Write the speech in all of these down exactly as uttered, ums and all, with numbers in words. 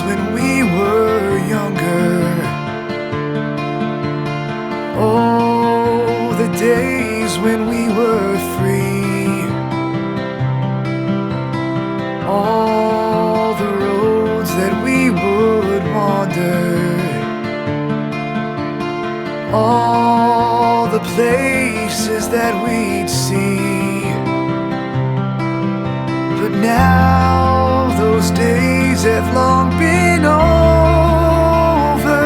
when we were younger. Oh, the days when we were free. All the roads that we would wander. All the places that we'd see. But now those days have long been over.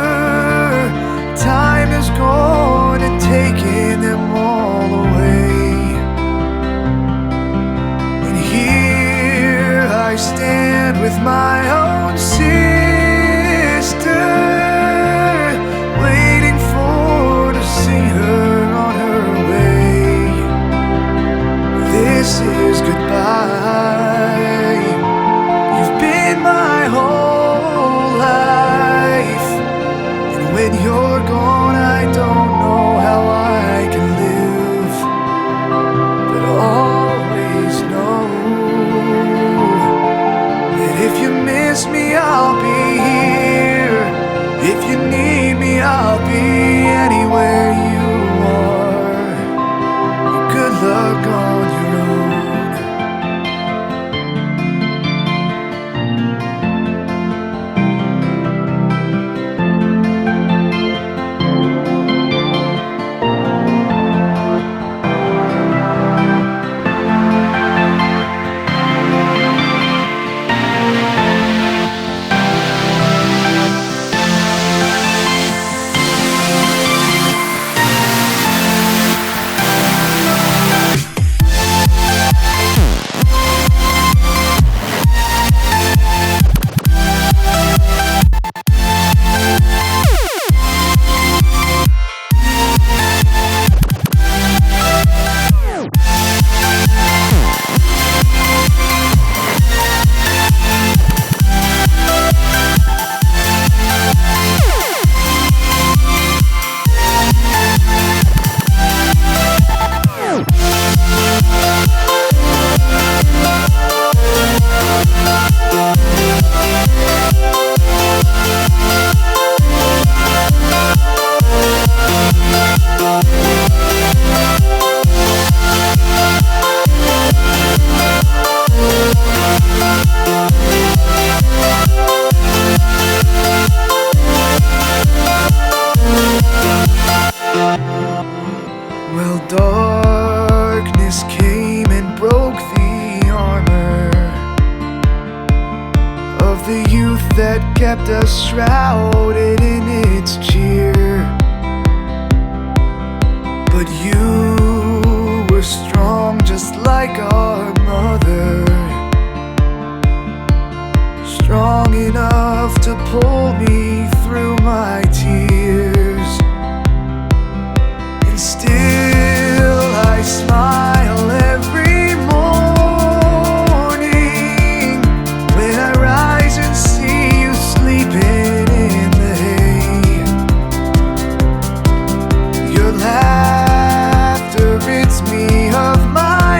Time has gone and taken them all away. And here I stand with my own sister, waiting for to see her on her way. This is goodbye. You've been my whole life, and when you're gone I don't know how I can live, but always know that if you miss me I'll be here. If you need me I'll be anywhere you are. Good luck on your own. Well, darkness came and broke the armor of the youth that kept us shrouded in its cheer. But you were strong just like our mother, strong enough to pull me through my tears. And still I smile every morning when I rise and see you sleeping in the hay. Your laughter rids me of my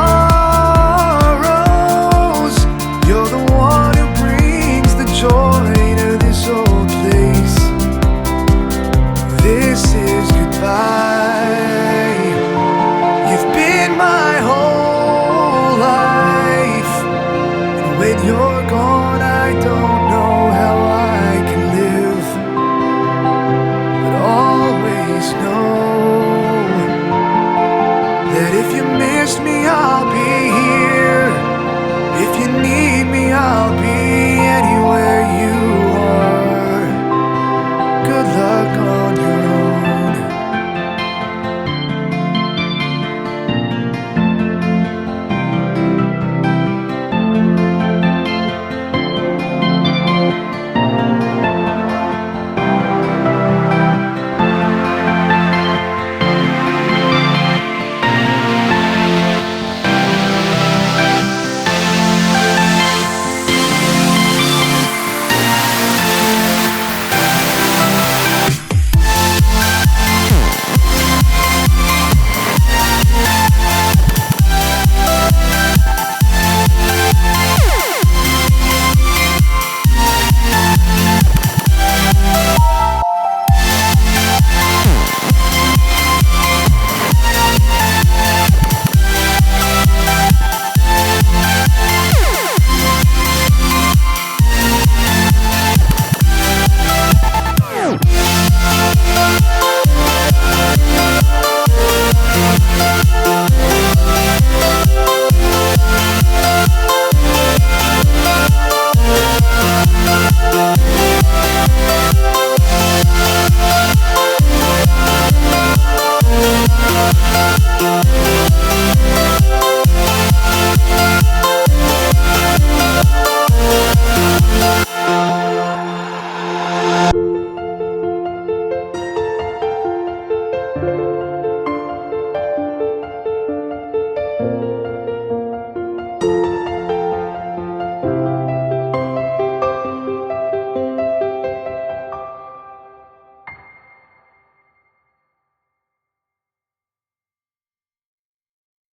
sorrows. You're the one who brings the joy to this old place. This is goodbye. You've been my whole life, and when you're gone I don't know how I can live, but always know that if you miss me I'll be here. If you need me I'll be anywhere you are. Good luck on your own.